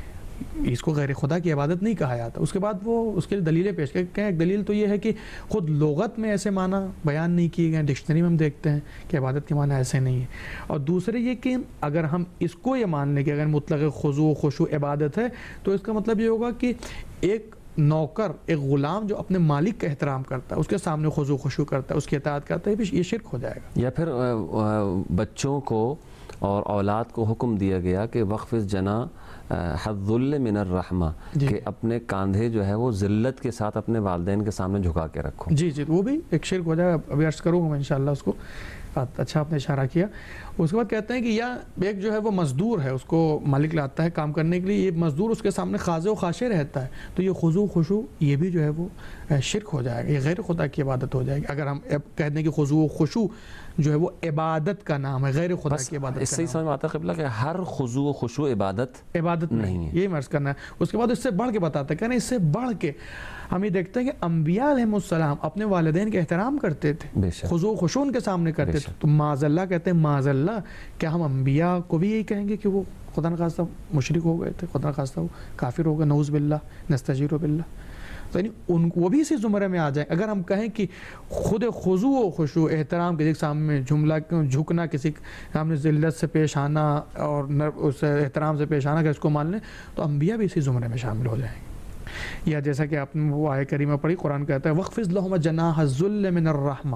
Speaker 2: اس کو غیر خدا کی عبادت نہیں کہا جاتا. اس کے بعد وہ اس کے لیے دلیلیں پیش کریں. ایک دلیل تو یہ ہے کہ خود لغت میں ایسے معنی بیان نہیں کیے گئے, ڈکشنری میں ہم دیکھتے ہیں کہ عبادت کے معنی ایسے نہیں ہے. اور دوسرے یہ کہ اگر ہم اس کو یہ مان لیں کہ اگر مطلق خضوع و خشوع عبادت ہے تو اس کا مطلب یہ ہوگا کہ ایک نوکر, ایک غلام جو اپنے مالک کا احترام کرتا ہے, اس کے سامنے خضوع خشوع کرتا ہے, اس کی اطاعت کرتا ہے, یہ شرک ہو جائے گا.
Speaker 1: یا پھر بچوں کو اور اولاد کو حکم دیا گیا کہ وقفز جنا حذل من الرحمہ, کہ اپنے کاندھے جو ہے وہ ذلت کے ساتھ اپنے والدین کے سامنے جھکا کے رکھو.
Speaker 2: جی وہ بھی ایک شرک ہو جائے گا. ابھی عرض کروں گا میں انشاءاللہ اس کو. اچھا آپ نے اشارہ کیا. اس کے بعد کہتے ہیں کہ یا ایک جو ہے وہ مزدور ہے, اس کو مالک لاتا ہے کام کرنے کے لیے, یہ مزدور اس کے سامنے خاضع و خاشع رہتا ہے, تو یہ خضوع خشوع یہ بھی جو ہے وہ شرک ہو جائے گا, یہ غیر خدا کی عبادت ہو جائے گی. اگر ہم کہہ دیں کہ خضوع و خشوع جو ہے وہ عبادت کا نام ہے, غیر خدا کی عبادت.
Speaker 1: اس سے سمجھ میں آتا ہے قبلہ کہ ہر خضوع و خشوع عبادت نہیں ہے,
Speaker 2: یہی مرض کرنا ہے. اس کے بعد اس سے بڑھ کے بتاتا ہے, کہنا اس سے بڑھ کے ہم یہ دیکھتے ہیں کہ انبیاء علیہ السلام اپنے والدین کے احترام کرتے تھے, خضوع و خشوع ان کے سامنے کرتے تھے. تو معاذ اللہ کہتے ہیں معاذ اللہ, کیا ہم انبیاء کو بھی یہی کہیں گے کہ وہ خدا نخواستہ مشرک ہو گئے تھے, خدا نخواستہ وہ کافر ہو گئے, نعوذ باللہ نستجیر باللہ. تو یعنی وہ بھی اسی زمرے میں آ جائیں. اگر ہم کہیں کہ خود خضوع و خشوع احترام کسی کے سامنے جھکنا, کسی کے سامنے ذلت سے پیش آنا اور اس احترام سے پیش آنا, اگر اس کو مان لیں تو انبیاء بھی اسی زمرے میں شامل ہو جائیں گے. یا جیسا کہ آپ نے وہ آیت کریمہ پڑھی, قرآن کہتا ہے وَاخْفِضْ لَهُمَ جَنَاحَ الذُّلِّ مِنَ الرَّحْمَةِ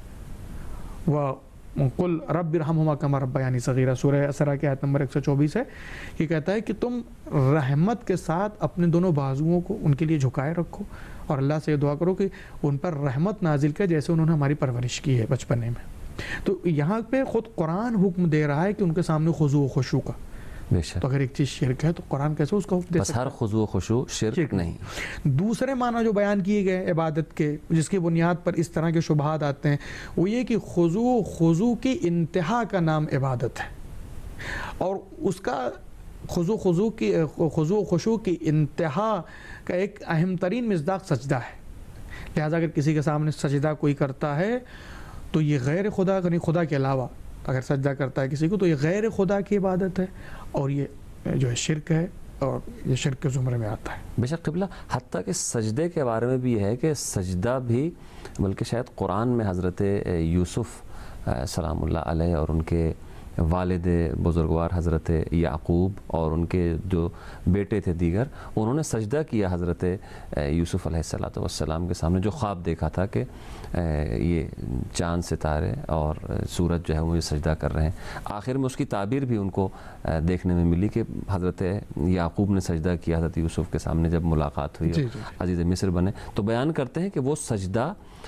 Speaker 2: وَقُلْ رَبِّ ارْحَمْهُمَا كَمَا رَبَّيَانِي صَغِيرًا. سورہ اسراء کی آیت نمبر 124 ہے. یہ کہتا ہے کہ تم رحمت کے ساتھ اپنے دونوں بازوؤں کو ان کے لیے جھکائے رکھو, اور اللہ سے یہ دعا کرو کہ ان پر رحمت نازل کرے جیسے انہوں نے ہماری پرورش کی ہے بچپنے میں. تو یہاں پہ خود قرآن حکم دے رہا ہے کہ ان کے سامنے خضوع و خشوع کا. تو اگر ایک چیز شرک ہے تو قرآن کیسے اس کا حکم دے سکتا ہے؟
Speaker 1: بس ہر خضوع و خشوع شرک نہیں.
Speaker 2: دوسرے معنی جو بیان کیے گئے عبادت کے, جس کی بنیاد پر اس طرح کے شبہات آتے ہیں, وہ یہ کہ خضوع کی انتہا کا نام عبادت ہے, اور اس کا خضوع و خشوع کی انتہا کا ایک اہم ترین مصداق سجدہ ہے. لہذا اگر کسی کے سامنے سجدہ کوئی کرتا ہے تو یہ غیر خدا, یعنی خدا کے علاوہ اگر سجدہ کرتا ہے کسی کو تو یہ غیر خدا کی عبادت ہے, اور یہ جو ہے شرک ہے, اور یہ شرک کے زمرے میں آتا ہے.
Speaker 1: بے شک قبلہ, حتیٰ کہ سجدے کے بارے میں بھی یہ ہے کہ سجدہ بھی, بلکہ شاید قرآن میں حضرت یوسف سلام اللہ علیہ اور ان کے والد بزرگوار حضرت یعقوب اور ان کے جو بیٹے تھے دیگر, انہوں نے سجدہ کیا حضرت یوسف علیہ السلام کے سامنے, جو خواب دیکھا تھا کہ یہ چاند ستارے اور سورج جو ہے وہ یہ سجدہ کر رہے ہیں. آخر میں اس کی تعبیر بھی ان کو دیکھنے میں ملی کہ حضرت یعقوب نے سجدہ کیا حضرت یوسف کے سامنے جب ملاقات ہوئی اور عزیز مصر بنے. تو بیان کرتے ہیں کہ وہ سجدہ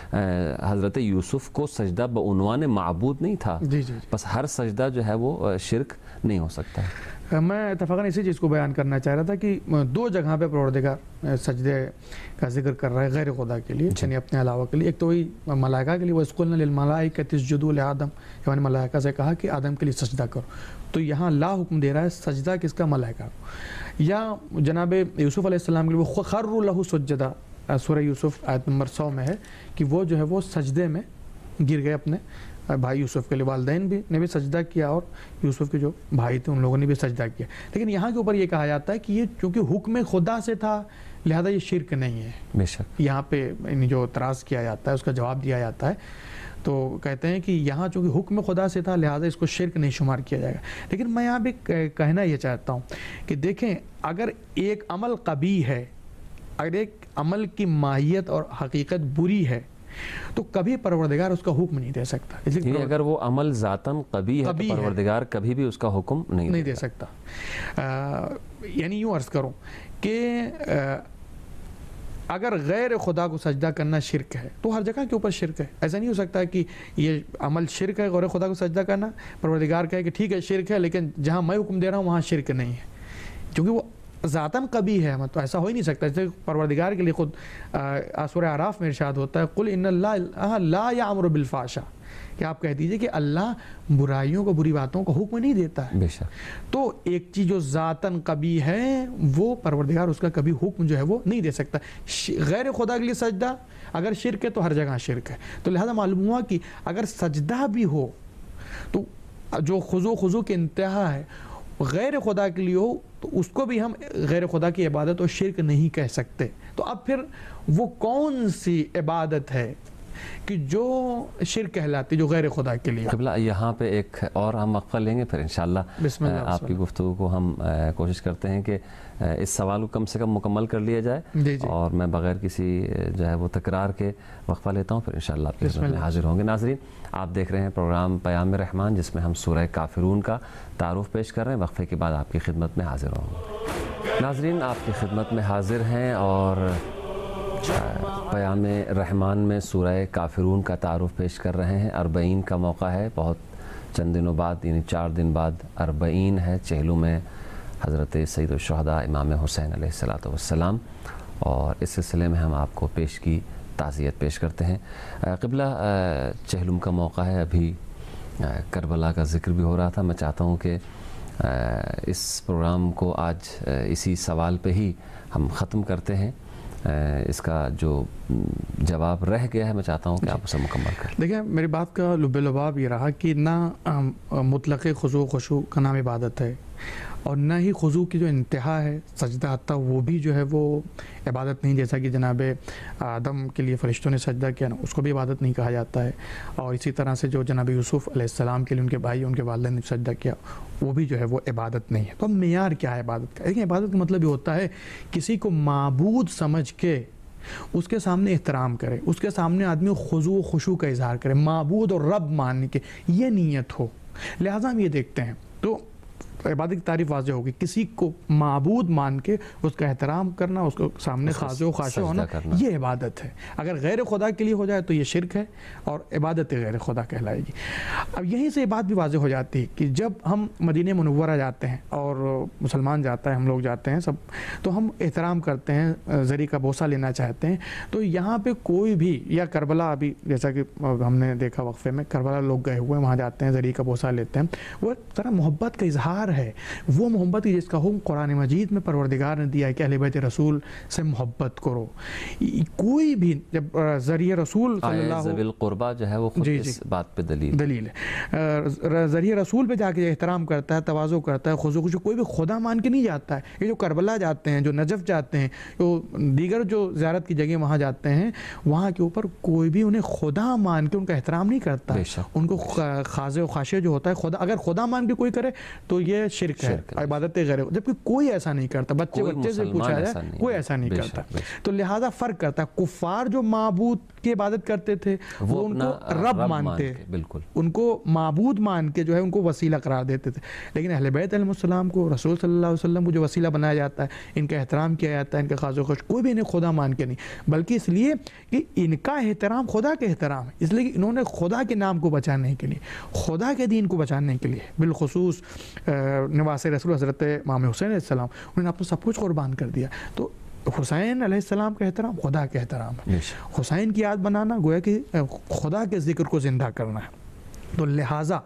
Speaker 1: حضرت یوسف کو سجدہ بعنوان معبود نہیں تھا, بس ہر سجدہ جو ہے وہ شرک نہیں ہو سکتا.
Speaker 2: میں اتفاقاً اسی چیز کو بیان کرنا چاہ رہا تھا کہ دو جگہ پہ پروردگار سجدے کا ذکر کر رہا ہے غیر خدا کے لیے, یعنی اپنے علاوہ کے لیے. ایک تو وہی ملائکہ کے لیے, وَإِذْ قُلْنَا لِلْمَلَائِكَةِ اسْجُدُوا لِآدَمَ, یعنی ملائکہ سے کہا کہ آدم کے لیے سجدہ کرو. تو یہاں لا حکم دے رہا ہے سجدہ کس کا, ملائکہ کو. یا جناب یوسف علیہ السلام کے لیے وَخَرُّوا لَهُ سُجَّدًا, سورہ یوسف آیت نمبر 100 میں ہے کہ وہ جو ہے وہ سجدے میں گر گئے اپنے بھائی یوسف کے لیے. والدین بھی نے بھی سجدہ کیا اور یوسف کے جو بھائی تھے ان لوگوں نے بھی سجدہ کیا. لیکن یہاں کے اوپر یہ کہا جاتا ہے کہ یہ چونکہ حکم خدا سے تھا لہذا یہ شرک نہیں ہے.
Speaker 1: بے شک
Speaker 2: یہاں پہ جو اعتراض کیا جاتا ہے اس کا جواب دیا جاتا ہے. تو کہتے ہیں کہ یہاں چونکہ حکم خدا سے تھا لہذا اس کو شرک نہیں شمار کیا جائے گا. لیکن میں یہاں بھی کہنا یہ چاہتا ہوں کہ دیکھیں, اگر ایک عمل قبیح ہے, اگر ایک عمل کی ماہیت اور حقیقت بری ہے تو کبھی پروردگار اس کا حکم نہیں دے سکتا.
Speaker 1: یعنی اگر وہ عمل ذاتاً قبیح ہے تو پروردگار کبھی بھی اس کا حکم نہیں دے
Speaker 2: سکتا. یعنی یوں عرض کروں کہ اگر غیر خدا کو سجدہ کرنا شرک ہے تو ہر جگہ کے اوپر شرک ہے. ایسا نہیں ہو سکتا کہ یہ عمل شرک ہے غیر خدا کو سجدہ کرنا, پروردگار کہے کہ ٹھیک ہے شرک ہے لیکن جہاں میں حکم دے رہا ہوں وہاں شرک نہیں ہے, کیونکہ وہ ذاتاً قبیح ہے. تو ایسا ہو ہی نہیں سکتا. جیسے پروردگار کے لیے خود سورہ اعراف میں ارشاد ہوتا ہے قل ان اللہ لا یامر بالفحشاء, کہ آپ کہہ دیجئے کہ اللہ برائیوں کو, بری باتوں کو حکم نہیں دیتا ہے.
Speaker 1: بے شک.
Speaker 2: تو ایک چیز جو ذاتاً قبیح ہے وہ پروردگار اس کا کبھی حکم جو ہے وہ نہیں دے سکتا. غیر خدا کے لیے سجدہ اگر شرک ہے تو ہر جگہ شرک ہے. تو لہذا معلوم ہوا کہ اگر سجدہ بھی ہو تو جو خضوع کی انتہا ہے غیر خدا کے لیے ہو تو اس کو بھی ہم غیر خدا کی عبادت اور شرک نہیں کہہ سکتے. تو اب پھر وہ کون سی عبادت ہے کہ جو شرک کہلاتی، جو غیر خدا کے لیے؟
Speaker 1: قبلہ یہاں پہ ایک اور ہم وقفہ لیں گے، پھر انشاءاللہ آپ کی گفتگو کو ہم کوشش کرتے ہیں کہ اس سوال کو کم سے کم مکمل کر لیا جائے، اور میں بغیر کسی جو ہے وہ تکرار کے وقفہ لیتا ہوں، پھر انشاءاللہ آپ کی خدمت میں حاضر ہوں گے. ناظرین، آپ دیکھ رہے ہیں پروگرام پیام رحمان، جس میں ہم سورہ کافرون کا تعارف پیش کر رہے ہیں. وقفے کے بعد آپ کی خدمت میں حاضر ہوں گے. ناظرین، آپ کی خدمت میں حاضر ہیں اور پیام رحمان میں سورہ کافرون کا تعارف پیش کر رہے ہیں. اربعین کا موقع ہے، بہت چند دنوں بعد، یعنی 4 دن بعد اربعین ہے. چہلو میں حضرت سید الشہداء امام حسین علیہ السلام، اور اس سلسلے میں ہم آپ کو پیش کی تعزیت پیش کرتے ہیں. قبلہ چہلم کا موقع ہے، ابھی کربلا کا ذکر بھی ہو رہا تھا. میں چاہتا ہوں کہ اس پروگرام کو آج اسی سوال پہ ہی ہم ختم کرتے ہیں. اس کا جو جواب رہ گیا ہے، میں چاہتا ہوں کہ آپ اسے مکمل کریں.
Speaker 2: دیکھیں، میری بات کا لب لباب یہ رہا کہ نہ مطلق خضوع خشوع کا نام عبادت ہے، اور نہ ہی خضوع کی جو انتہا ہے سجدہ حتیٰ، وہ بھی جو ہے وہ عبادت نہیں. جیسا کہ جناب آدم کے لیے فرشتوں نے سجدہ کیا نا، اس کو بھی عبادت نہیں کہا جاتا ہے. اور اسی طرح سے جو جناب یوسف علیہ السلام کے لیے ان کے بھائی، ان کے والدین نے سجدہ کیا، وہ بھی جو ہے وہ عبادت نہیں ہے. تو اب معیار کیا ہے عبادت کا؟ دیکھیں، عبادت کا مطلب یہ ہوتا ہے کسی کو معبود سمجھ کے اس کے سامنے احترام کرے، اس کے سامنے آدمی خضوع و خشوع کا اظہار کرے، معبود اور رب ماننے کے یہ نیت ہو. لہٰذا ہم یہ دیکھتے ہیں تو عبادت کی تعریف واضح ہوگی، کسی کو معبود مان کے اس کا احترام کرنا، اس کو سامنے خاضع و خاشع ہونا، یہ عبادت ہے. اگر غیر خدا کے لیے ہو جائے تو یہ شرک ہے اور عبادت غیر خدا کہلائے گی. اب یہیں سے یہ بات بھی واضح ہو جاتی ہے کہ جب ہم مدینہ منورہ جاتے ہیں اور مسلمان جاتا ہے، ہم لوگ جاتے ہیں سب، تو ہم احترام کرتے ہیں، زری کا بوسہ لینا چاہتے ہیں. تو یہاں پہ کوئی بھی، یا کربلا، ابھی جیسا کہ ہم نے دیکھا وقفے میں، کربلا لوگ گئے ہوئے ہیں، وہاں جاتے ہیں، زری کا بوسہ لیتے ہیں، وہ طرح محبت کا اظہار ہے. وہ محبت کی جس کا حکم قرآن مجید میں پروردگار نے دیا ہے کہ اہل بیت رسول سے محبت کرو. کوئی بھی جب ذریعہ رسول صلی اللہ
Speaker 1: ذوی القربہ جو ہے وہ خود اس بات پہ دلیل
Speaker 2: ہے. ذریعہ رسول پہ جا کے احترام کرتا ہے، تواضع کرتا ہے، خضوع خشوع، کوئی بھی خدا مان کے نہیں جاتا ہے. یہ جو کربلا جاتے ہیں، جو نجف جاتے ہیں، جو دیگر جو زیارت کی جگہ وہاں جاتے ہیں، وہاں کے اوپر کوئی بھی انہیں خدا مان کے ان کا احترام نہیں کرتا. ان کو خاضع و خاشع جو ہوتا ہے، خدا، اگر خدا مان کے کوئی کرے تو یہ شرک ہے، عبادت غیر، جبکہ کوئی ایسا نہیں کرتا. بچے سے پوچھا جائے، کوئی ایسا نہیں کرتا. تو لہذا فرق کرتا ہے. کفار جو معبود کی عبادت کرتے تھے وہ ان کو رب مانتے، بالکل ان کو معبود مان کے جو ہے ان کو وسیلہ قرار دیتے تھے. لیکن اہل بیت علیہ السلام کو، رسول صلی اللہ علیہ وسلم کو جو وسیلہ بنایا جاتا ہے، ان کا احترام کیا جاتا ہے، ان کا خاضع و خشوع، کوئی بھی انہیں خدا مان کے نہیں، بلکہ اس لیے کہ ان کا احترام خدا کے احترام ہے. اس لیے کہ انہوں نے خدا کے نام کو بچانے کے لیے، خدا کے دین کو بچانے کے لیے، بالخصوص نواس رسول حضرت امام حسین علیہ السلام، انہوں نے اپنا سب کچھ قربان کر دیا. تو حسین علیہ السلام کا احترام خدا کے احترام ہے. حسین کی یاد بنانا گویا کہ خدا کے ذکر کو زندہ کرنا ہے. تو لہٰذا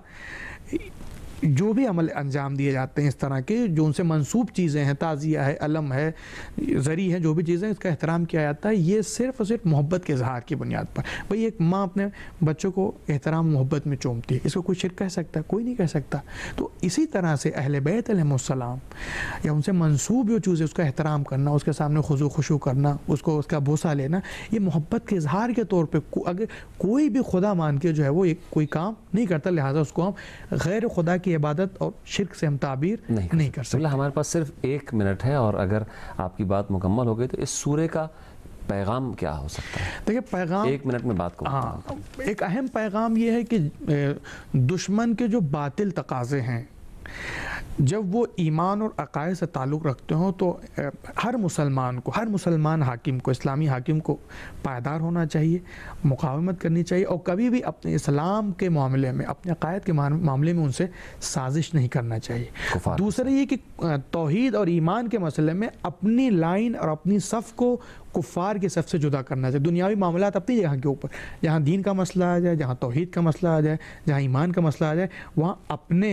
Speaker 2: جو بھی عمل انجام دیے جاتے ہیں اس طرح کے، جو ان سے منسوب چیزیں ہیں، تعزیہ ہے، علم ہے، ذری ہے، جو بھی چیزیں اس کا احترام کیا جاتا ہے، یہ صرف اور صرف محبت کے اظہار کی بنیاد پر. بھئی ایک ماں اپنے بچوں کو احترام محبت میں چومتی ہے، اس کو کوئی شرک کہہ سکتا ہے؟ کوئی نہیں کہہ سکتا. تو اسی طرح سے اہل بیت علیہ السلام یا ان سے منسوب جو چیزیں، اس کا احترام کرنا، اس کے سامنے خضوع خشوع کرنا، اس کو اس کا بوسہ لینا، یہ محبت کے اظہار کے طور پہ اگر کوئی بھی خدا مان کے جو ہے وہ کوئی کام نہیں کرتا، لہٰذا اس کو ہم غیر خدا کی عبادت اور شرک سے ہم تعبیر نہیں کر سکتے.
Speaker 1: ہمارے پاس صرف 1 منٹ ہے، اور اگر آپ کی بات مکمل ہو گئی تو اس سورے کا پیغام کیا ہو سکتا ہے؟
Speaker 2: دیکھیں، پیغام
Speaker 1: 1 منٹ میں بات کروں.
Speaker 2: ہاں، ایک اہم پیغام یہ ہے کہ دشمن کے جو باطل تقاضے ہیں، جب وہ ایمان اور عقائد سے تعلق رکھتے ہوں تو ہر مسلمان حاکم کو، اسلامی حاکم کو پائیدار ہونا چاہیے، مقاومت کرنی چاہیے، اور کبھی بھی اپنے اسلام کے معاملے میں، اپنے عقائد کے معاملے میں ان سے سازش نہیں کرنا چاہیے. دوسرا یہ کہ توحید اور ایمان کے مسئلے میں اپنی لائن اور اپنی صف کو کفار کے صف سے جدا کرنا چاہیے. دنیاوی معاملات اپنی جگہ کے اوپر، جہاں دین کا مسئلہ آ جائے، جہاں توحید کا مسئلہ آ جائے، جہاں ایمان کا مسئلہ آ جائے، وہاں اپنے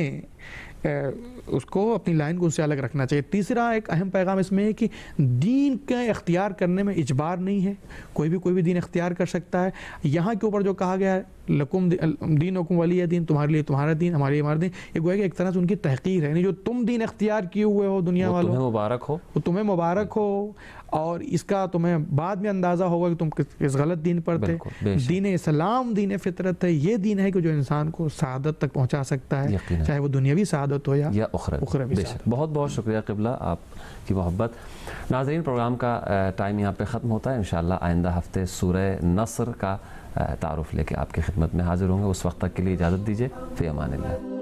Speaker 2: اس کو اپنی لائن کو ان سے الگ رکھنا چاہیے. تیسرا ایک اہم پیغام اس میں ہے کہ دین کا اختیار کرنے میں اجبار نہیں ہے، کوئی بھی دین اختیار کر سکتا ہے. یہاں کے اوپر جو کہا گیا ہے لکم دینکم ولی دین، تمہارے لیے تمہارا دین، ہمارے لیے ہمارا دین. یہ گویا کہ ایک طرح سے ان کی تحقیر ہے. یعنی جو تم دین اختیار کیے ہوئے ہو دنیا والوں،
Speaker 1: تمہیں مبارک ہو،
Speaker 2: وہ تمہیں مبارک ہو، اور اس کا تمہیں بعد میں اندازہ ہوگا کہ تم کس غلط دین پر تھے. دین اسلام دین فطرت ہے. یہ دین ہے کہ جو انسان کو سعادت تک پہنچا سکتا ہے، چاہے وہ دنیاوی سعادت ہو یا اخروی سعادت.
Speaker 1: بہت بہت شکریہ قبلہ آپ کی محبت. ناظرین، پروگرام کا ٹائم یہاں پہ ختم ہوتا ہے. انشاءاللہ آئندہ ہفتے سورہ نصر کا تعارف لے کے آپ کی خدمت میں حاضر ہوں گے. اس وقت تک کے لیے اجازت دیجیے. فی امان اللہ.